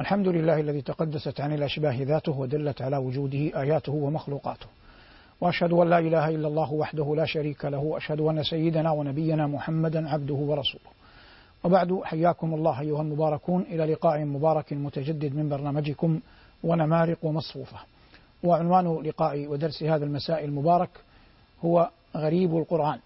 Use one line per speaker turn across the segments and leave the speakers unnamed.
الحمد لله الذي تقدست عن الأشباه ذاته ودلت على وجوده آياته ومخلوقاته، وأشهد أن لا إله إلا الله وحده لا شريك له، وأشهد أن سيدنا ونبينا محمدا عبده ورسوله. وبعد، حياكم الله أيها المباركون إلى لقاء مبارك متجدد من برنامجكم ونمارق ومصفوفة. وعنوان لقاء ودرس هذا المساء المبارك هو غريب القرآن،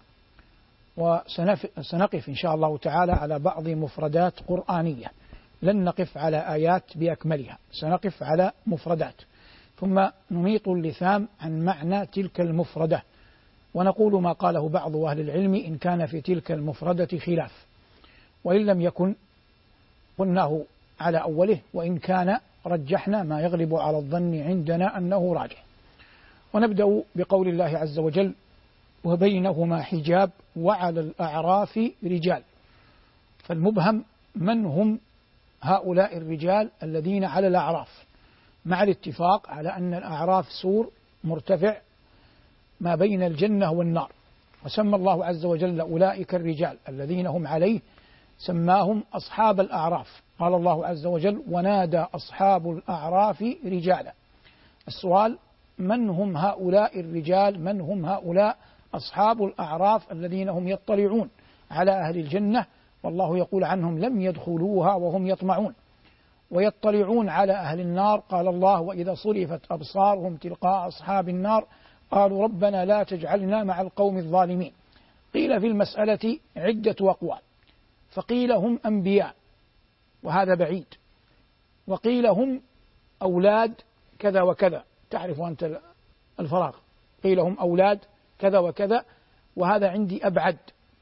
وسنقف إن شاء الله تعالى على بعض مفردات قرآنية، لن نقف على آيات بأكملها، سنقف على مفردات، ثم نميط اللثام عن معنى تلك المفردة، ونقول ما قاله بعض أهل العلم إن كان في تلك المفردة خلاف، وإن لم يكن قلناه على أوله، وإن كان رجحنا ما يغلب على الظن عندنا أنه راجح. ونبدأ بقول الله عز وجل: وبينهما حجاب وعلى الأعراف رجال. فالمبهم من هم هؤلاء الرجال الذين على الأعراف، مع الاتفاق على أن الأعراف سور مرتفع ما بين الجنة والنار، وسمى الله عز وجل أولئك الرجال الذين هم عليه سماهم أصحاب الأعراف. قال الله عز وجل: ونادى أصحاب الأعراف رجالا. السؤال: من هم هؤلاء الرجال؟ من هم هؤلاء أصحاب الأعراف الذين هم يطلعون على أهل الجنة، والله يقول عنهم: لم يدخلوها وهم يطمعون، ويطلعون على أهل النار. قال الله: وإذا صرفت أبصارهم تلقاء أصحاب النار قالوا ربنا لا تجعلنا مع القوم الظالمين. قيل في المسألة عدة أقوال، فقيل هم أنبياء وهذا بعيد، وقيل هم أولاد كذا وكذا، تعرف أنت الفراغ، قيل هم أولاد كذا وكذا وهذا عندي أبعد،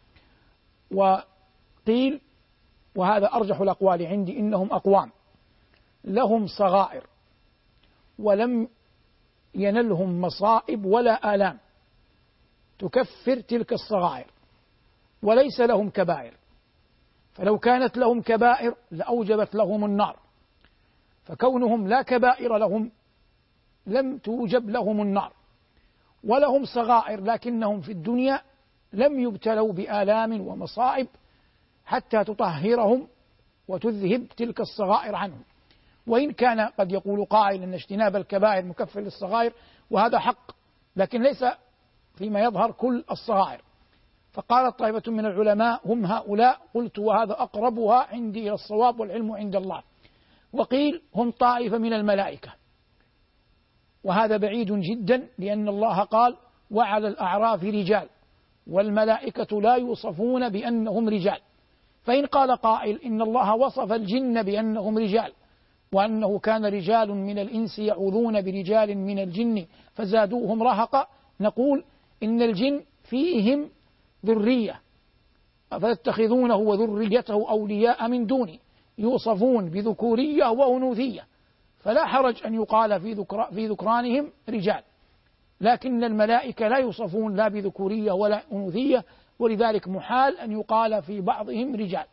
وقيل وهذا أرجح الأقوال عندي إنهم أقوام لهم صغائر ولم ينلهم مصائب ولا آلام تكفر تلك الصغائر، وليس لهم كبائر، فلو كانت لهم كبائر لأوجبت لهم النار، فكونهم لا كبائر لهم لم توجب لهم النار، ولهم صغائر لكنهم في الدنيا لم يبتلوا بآلام ومصائب حتى تطهرهم وتذهب تلك الصغائر عنهم. وإن كان قد يقول قائل أن اجتناب الكبائر مكفر للصغائر، وهذا حق، لكن ليس فيما يظهر كل الصغائر. فقالت طائفة من العلماء: هم هؤلاء. قلت: وهذا أقربها عندي إلى الصواب والعلم عند الله. وقيل: هم طائفة من الملائكة، وهذا بعيد جدا، لأن الله قال: وعلى الأعراف رجال، والملائكة لا يوصفون بأنهم رجال. فإن قال قائل إن الله وصف الجن بأنهم رجال، وأنه كان رجال من الإنس يعوذون برجال من الجن فزادوهم رهقا، نقول إن الجن فيهم ذرية، فتتخذونه وذريته أولياء من دوني، يوصفون بذكورية وأنوثية، فلا حرج أن يقال في ذكرانهم رجال، لكن الملائكة لا يوصفون لا بذكورية ولا أنوثية، ولذلك محال أن يقال في بعضهم رجال.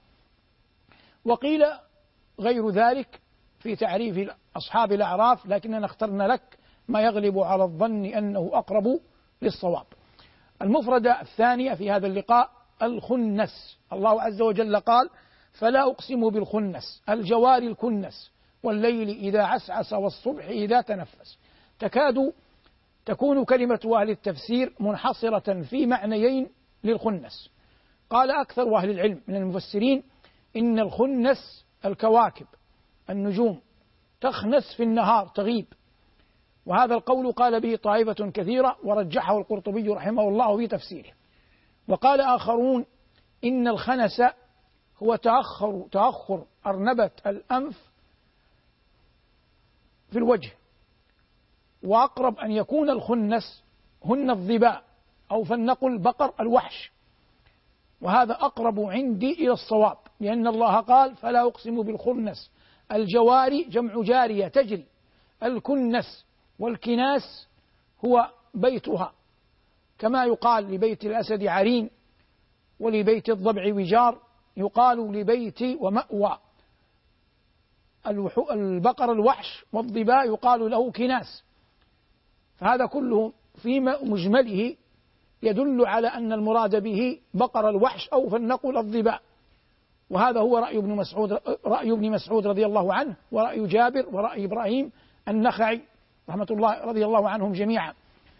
وقيل غير ذلك في تعريف أصحاب الأعراف، لكننا اخترنا لك ما يغلب على الظن أنه أقرب للصواب. المفردة الثانية في هذا اللقاء الخنس. الله عز وجل قال: فلا أقسم بالخنس، الجوار الكنس، والليل إذا عسعس والصبح إذا تنفس. تكاد تكون كلمة أهل التفسير منحصرة في معنيين للخنس. قال أكثر أهل العلم من المفسرين إن الخنس الكواكب النجوم تخنس في النهار، تغيب، وهذا القول قال به طائفة كثيرة ورجحه القرطبي رحمه الله في تفسيره. وقال آخرون إن الخنس هو تأخر أرنبة الأنف في الوجه، وأقرب أن يكون الخنس هن الظباء، أو فلنقل بقر الوحش، وهذا أقرب عندي إلى الصواب، لأن الله قال: فلا أقسم بالخنس، الجواري جمع جارية تجري، الكنس والكناس هو بيتها، كما يقال لبيت الأسد عرين، ولبيت الضبع وجار، يقال لبيت ومأوى البقر الوحش والظباء يقال له كناس. فهذا كله في مجمله يدل على أن المراد به بقر الوحش، أو فلنقل الظباء. وهذا هو رأي ابن مسعود رضي الله عنه، ورأي جابر، ورأي إبراهيم النخعي رحمة الله رضي الله عنهم جميعا.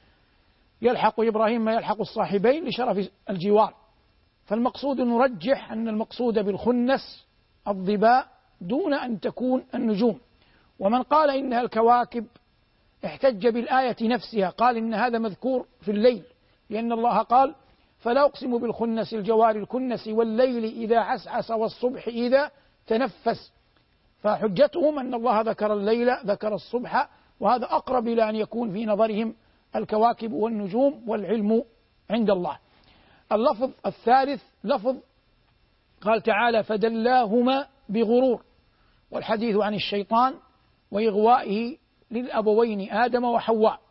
يلحق إبراهيم ما يلحق الصاحبين لشرف الجوار. فالمقصود نرجح أن المقصود بالخنس الظباء دون أن تكون النجوم. ومن قال إنها الكواكب احتج بالآية نفسها، قال إن هذا مذكور في الليل، لأن الله قال فلا أقسم بالخنس الجوار الكنس والليل إذا عسعس والصبح إذا تنفس. فحجتهم أن الله ذكر الليل ذكر الصبح، وهذا أقرب إلى أن يكون في نظرهم الكواكب والنجوم، والعلم عند الله. اللفظ الثالث لفظ قال تعالى فدلاهما بغرور، والحديث عن الشيطان وإغوائه للأبوين آدم وحواء.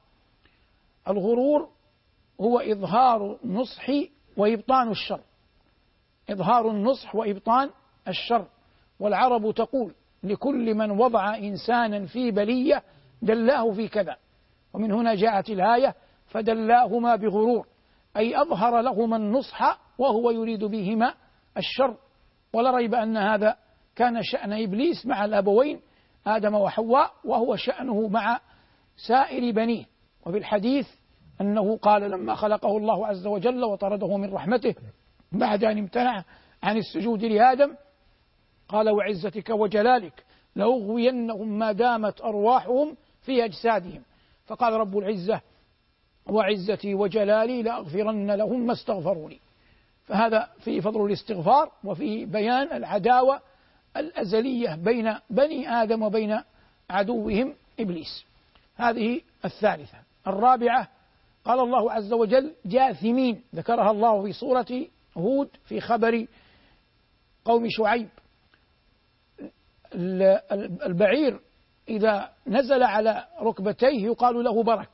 الغرور هو إظهار النصح وإبطان الشر، إظهار النصح وإبطان الشر. والعرب تقول لكل من وضع إنسانا في بلية دلاه في كذا، ومن هنا جاءت الآية فدلاهما بغرور، أي أظهر لهما النصح وهو يريد بهما الشر. ولا ريب أن هذا كان شأن إبليس مع الأبوين آدم وحواء، وهو شأنه مع سائر بنيه. وفي الحديث أنه قال لما خلقه الله عز وجل وطرده من رحمته بعد أن امتنع عن السجود لآدم، قال وعزتك وجلالك لأغوينهم ما دامت أرواحهم في أجسادهم. فقال رب العزة وعزتي وجلالي لأغفرن لهم ما استغفروا لي. فهذا في فضل الاستغفار، وفي بيان العداوة الأزلية بين بني آدم وبين عدوهم إبليس. هذه الثالثة. الرابعة قال الله عز وجل جاثمين، ذكرها الله في سورة هود في خبر قوم شعيب. البعير إذا نزل على ركبتيه يقال له برك،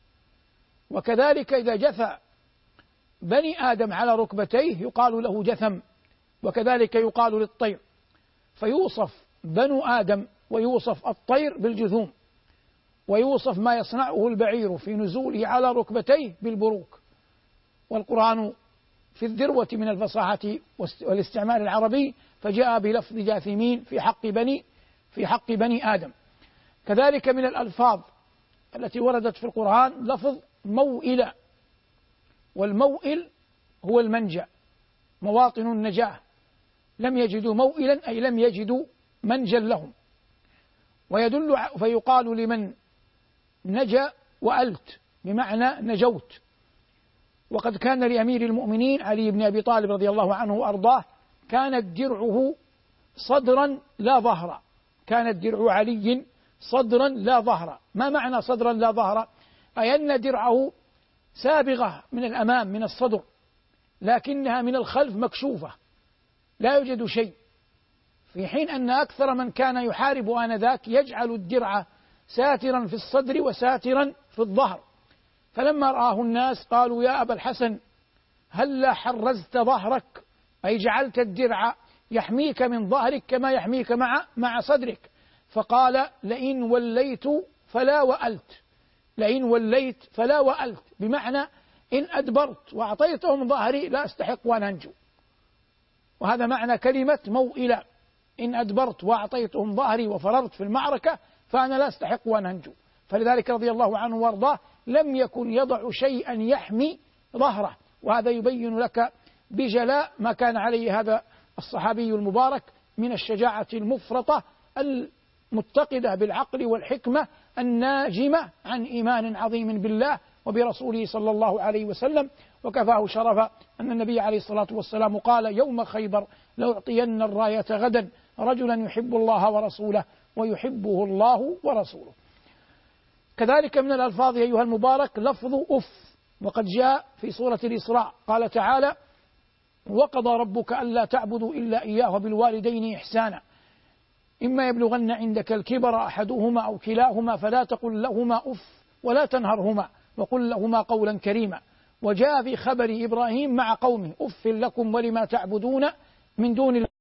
وكذلك إذا جثى بني آدم على ركبتيه يقال له جثم، وكذلك يقال للطير. فيوصف بنو آدم ويوصف الطير بالجذوم، ويوصف ما يصنعه البعير في نزوله على ركبتيه بالبروك. والقرآن في الذروة من الفصاحة والاستعمال العربي، فجاء بلفظ جاثمين في حق بني آدم. كذلك من الألفاظ التي وردت في القرآن لفظ موئل، والموئل هو المنجأ، مواطن النجاة. لم يجدوا موئلا أي لم يجدوا منجا لهم. ويدل فيقال لمن نجا وألت بمعنى نجوت. وقد كان لأمير المؤمنين علي بن أبي طالب رضي الله عنه وأرضاه كانت درعه صدرا لا ظهرا، كانت درع علي صدرا لا ظهرا. ما معنى صدرا لا ظهرا؟ أي أن درعه سابغة من الأمام من الصدر، لكنها من الخلف مكشوفة لا يوجد شيء، في حين أن أكثر من كان يحارب آنذاك يجعل الدرع ساترا في الصدر وساترا في الظهر. فلما رآه الناس قالوا يا أبا الحسن هلا حرزت ظهرك، أي جعلت الدرع يحميك من ظهرك كما يحميك مع صدرك. فقال لئن وليت فلا وألت، لئن وليت فلا وألت، بمعنى إن أدبرت وأعطيتهم ظهري لا أستحق أن أنجو. وهذا معنى كلمة موئلة، إن أدبرت وأعطيتهم ظهري وفررت في المعركة فأنا لا أستحق أن أنجو. فلذلك رضي الله عنه وارضاه لم يكن يضع شيئا يحمي ظهره. وهذا يبين لك بجلاء ما كان عليه هذا الصحابي المبارك من الشجاعة المفرطة المتقدة بالعقل والحكمة الناجمة عن إيمان عظيم بالله وبرسوله صلى الله عليه وسلم. وكفاه شرفا أن النبي عليه الصلاة والسلام قال يوم خيبر لأعطين الراية غدا رجلا يحب الله ورسوله ويحبه الله ورسوله. كذلك من الألفاظ أيها المبارك لفظ أف، وقد جاء في سورة الإسراء قال تعالى وقضى ربك ألا تعبدوا إلا إياه وبالوالدين إحسانا إما يبلغن عندك الكبر أحدهما أو كلاهما فلا تقل لهما أف ولا تنهرهما وقل لهما قولا كريما. وجاء في خبر إبراهيم مع قومه أف لكم ولما تعبدون من دون الله.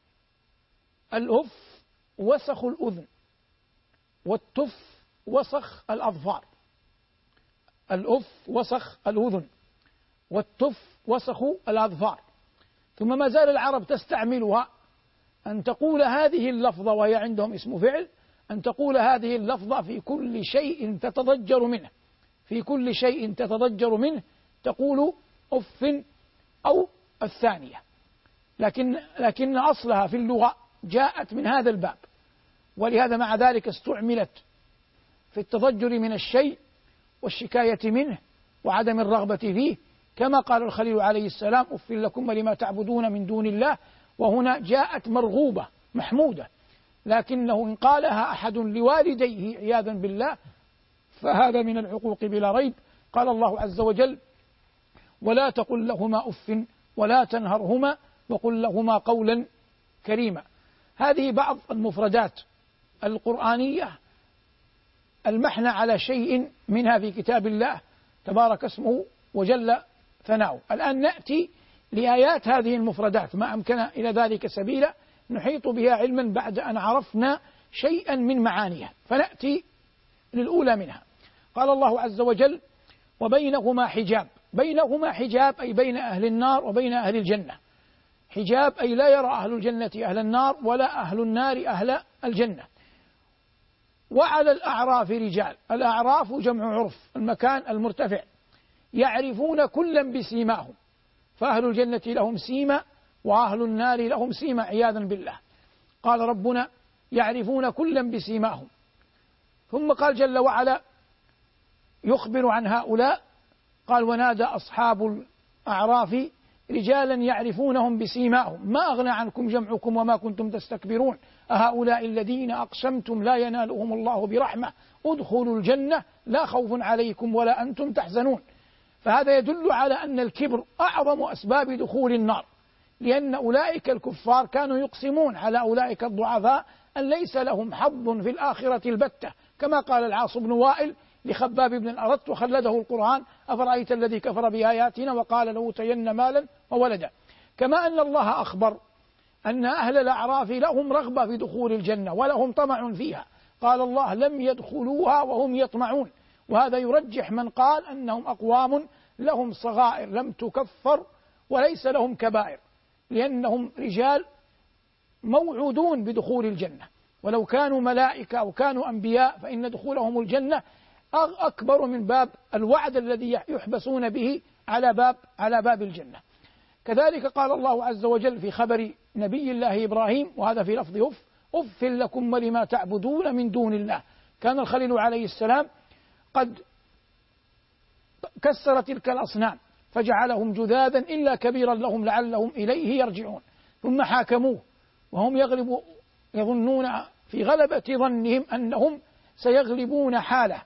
الأف وسخ الأذن، والتف وسخ الأظفار. الأف وسخ الأذن، والتف وسخ الأظفار. ثم ما زال العرب تستعملها أن تقول هذه اللفظة وهي عندهم اسم فعل، أن تقول هذه اللفظة في كل شيء تتضجر منه، في كل شيء تتضجر منه تقول أف أو الثانية، لكن أصلها في اللغة جاءت من هذا الباب، ولهذا مع ذلك استعملت في التضجر من الشيء والشكاية منه وعدم الرغبة فيه، كما قال الخليل عليه السلام: أف لكم ولما تعبدون من دون الله. وهنا جاءت مرغوبة محمودة، لكنه إن قالها أحد لوالديه عياذا بالله فهذا من العقوق بلا ريب. قال الله عز وجل: ولا تقل لهما أف ولا تنهرهما وقل لهما قولا كريما. هذه بعض المفردات القرآنية المحنى على شيء منها في كتاب الله تبارك اسمه وجل ثناؤه. الآن نأتي لآيات هذه المفردات ما أمكن إلى ذلك سبيلا نحيط بها علما بعد أن عرفنا شيئا من معانيها. فنأتي للأولى منها. قال الله عز وجل: وبينهما حجاب. بينهما حجاب أي بين أهل النار وبين أهل الجنة. حجاب أي لا يرى أهل الجنة أهل النار ولا أهل النار أهل الجنة. وعلى الأعراف رجال. الأعراف جمع عرف، المكان المرتفع، يعرفون كلا بسيماهم، فأهل الجنة لهم سيما وأهل النار لهم سيما عياذا بالله. قال ربنا: يعرفون كلا بسيماهم. ثم قال جل وعلا يخبر عن هؤلاء، قال: ونادى أصحاب الأعراف رجالا يعرفونهم بسيماهم ما أغنى عنكم جمعكم وما كنتم تستكبرون أهؤلاء الذين أقسمتم لا ينالهم الله برحمة ادخلوا الجنة لا خوف عليكم ولا أنتم تحزنون. فهذا يدل على أن الكبر أعظم أسباب دخول النار، لأن أولئك الكفار كانوا يقسمون على أولئك الضعفاء أن ليس لهم حظ في الآخرة البتة، كما قال العاص بن وائل لخباب بن الأرت وخلده القرآن: أفرأيت الذي كفر بآياتنا وقال لأوتين مالا وولدا. كما أن الله أخبر أن أهل الأعراف لهم رغبة في دخول الجنة ولهم طمع فيها، قال الله: لم يدخلوها وهم يطمعون. وهذا يرجح من قال أنهم أقوام لهم صغائر لم تكفر وليس لهم كبائر، لأنهم رجال موعودون بدخول الجنة، ولو كانوا ملائكة أو كانوا أنبياء فإن دخولهم الجنة أكبر من باب الوعد الذي يحبسون به على باب الجنة. كذلك قال الله عز وجل في خبر نبي الله إبراهيم، وهذا في لفظ أف لكم ولما تعبدون من دون الله. كان الخليل عليه السلام قد كسر تلك الأصنام فجعلهم جذاذا إلا كبيرا لهم لعلهم إليه يرجعون، ثم حاكموه وهم يظنون في غلبة ظنهم أنهم سيغلبون حاله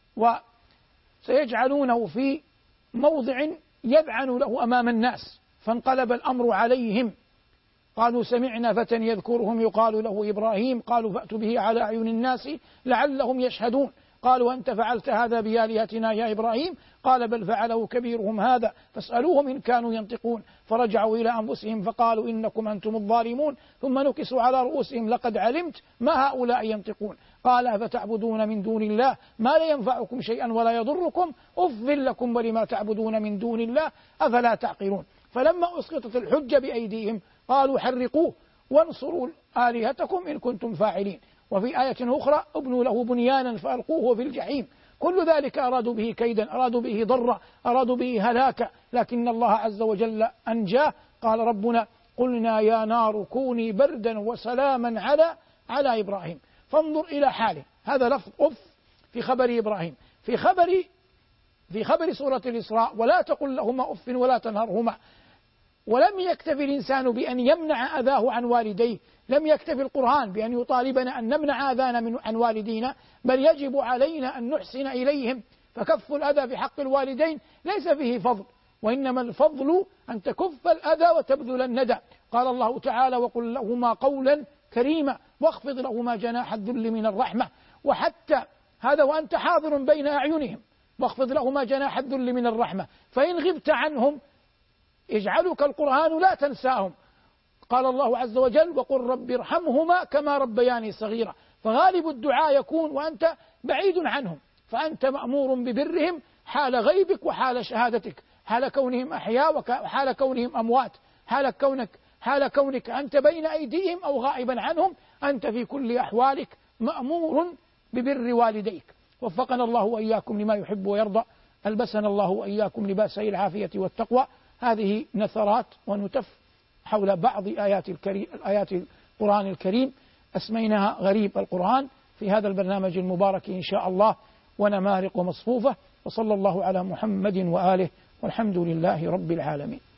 وسيجعلونه في موضع يذعن له أمام الناس، فانقلب الأمر عليهم. قالوا: سمعنا فتى يذكرهم يقال له إبراهيم، قالوا: فأتوا به على أعين الناس لعلهم يشهدون. قالوا: أنت فعلت هذا بآلهتنا يا إبراهيم؟ قال: بل فعله كبيرهم هذا فاسألوهم إن كانوا ينطقون. فرجعوا إلى أنفسهم فقالوا: إنكم أنتم الظالمون. ثم نكسوا على رؤوسهم: لقد علمت ما هؤلاء ينطقون. قال: أفتعبدون من دون الله ما لا ينفعكم شيئا ولا يضركم أف لكم ولما تعبدون من دون الله أفلا تعقلون. فلما أسقطت الحجة بأيديهم قالوا: حرقوه وانصروا آلهتكم إن كنتم فاعلين. وفي آية أخرى: ابنوا له بنيانا فألقوه في الجحيم. كل ذلك أرادوا به كيدا، أرادوا به ضرا، أرادوا به هلاكا، لكن الله عز وجل أنجاه. قال ربنا: قلنا يا نار كوني بردا وسلاما على إبراهيم. فانظر إلى حاله. هذا لفظ أف في خبر إبراهيم. في خبر سورة الإسراء: ولا تقل لهما أف ولا تنهرهما. ولم يكتفي الإنسان بأن يمنع أذاه عن والديه، لم يكتفي القرآن بأن يطالبنا أن نمنع أذانا عن والدينا، بل يجب علينا أن نحسن إليهم. فكف الأذى في حق الوالدين ليس فيه فضل، وإنما الفضل أن تكف الأذى وتبذل الندى. قال الله تعالى: وقل لهما قولا كريما واخفض لهما جناح الذل من الرحمة. وحتى هذا وأنت حاضر بين أعينهم، واخفض لهما جناح الذل من الرحمة، فإن غبت عنهم يجعلك القرآن لا تنساهم. قال الله عز وجل: وقل رب ارحمهما كما ربياني صغيرا. فغالب الدعاء يكون وأنت بعيد عنهم، فأنت مأمور ببرهم حال غيبك وحال شهادتك، حال كونهم أحياء وحال كونهم أموات، حال كونك حال كونك أنت بين أيديهم أو غائبا عنهم، أنت في كل أحوالك مأمور ببر والديك. وفقنا الله وإياكم لما يحب ويرضى، ألبسنا الله وإياكم لباسي العافية والتقوى. هذه نثرات ونتف حول بعض آيات القرآن الكريم أسميناها غريب القرآن في هذا البرنامج المبارك إن شاء الله، ونمارق ومصفوفة. وصلى الله على محمد وآله، والحمد لله رب العالمين.